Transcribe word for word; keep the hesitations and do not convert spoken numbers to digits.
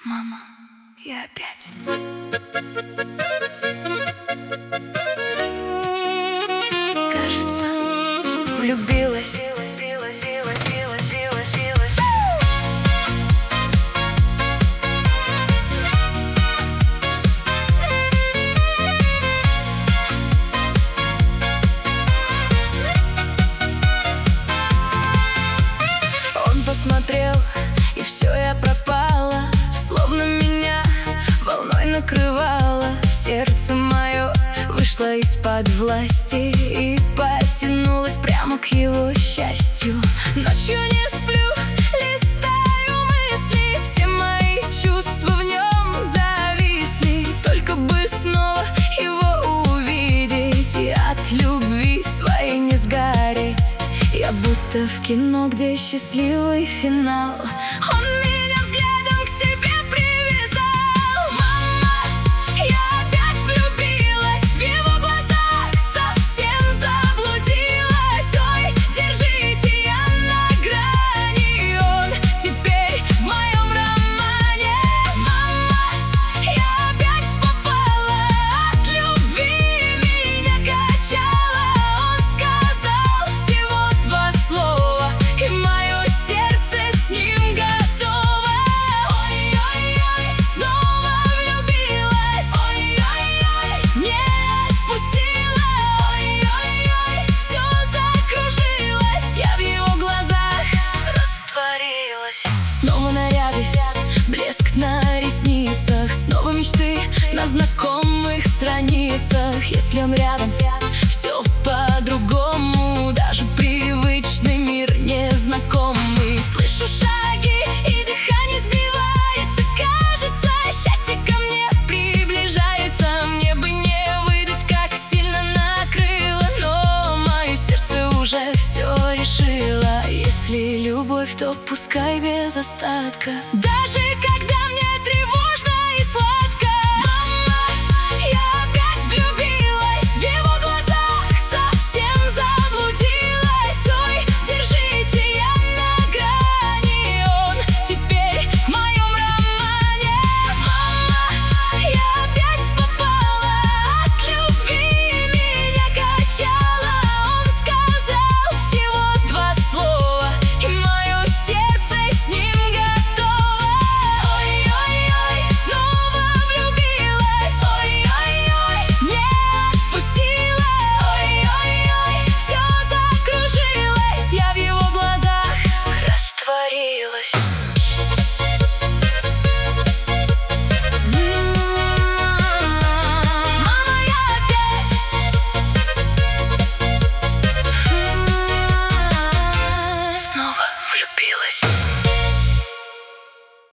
Мама, я опять кажется, влюбилась. Он посмотрел, и все, я пропала. Словно меня волной накрывало. Сердце мое вышло из-под власти и потянулось прямо к его счастью. Ночью не сплю, листаю мысли, все мои чувства в нем зависли. Только бы снова его увидеть и от любви своей не сгореть. Я будто в кино, где счастливый финал. Он меня взглядом к себе привязал. Мама, я опять влюбилась в его глазах, совсем заблудилась. Ой, держите, я на грани, он теперь в моем романе. Мама, я опять попала, от любви меня качало. Он сказал всего два слова, и мое сердце с ним готово. Ой-ой-ой, снова влюбилась. Ой-ой-ой, не отпустила. Ой-ой-ой, все закружилось, я в его глазах растворилась. Снова наряды, блеск на ресницах, снова мечты на знакомых страницах. Если он рядом, все по-другому, даже привычный мир незнакомый. Слышу шаги, и дыхание сбивается. Кажется, счастье ко мне приближается. Мне бы не выдать, как сильно накрыло, но мое сердце уже все решило. Если любовь, то пускай без остатка. Даже когда